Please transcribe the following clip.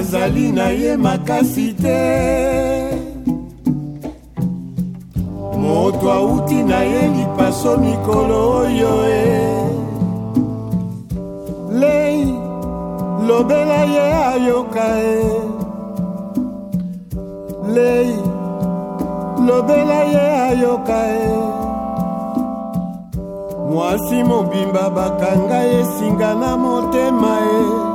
nazali na ye makasi te. Moto auti na ye lipaso mikolo oyo Lei lobela ye ayoka Lei lobela ye ayoka Mwasi mobimba bakanga ye singa na motema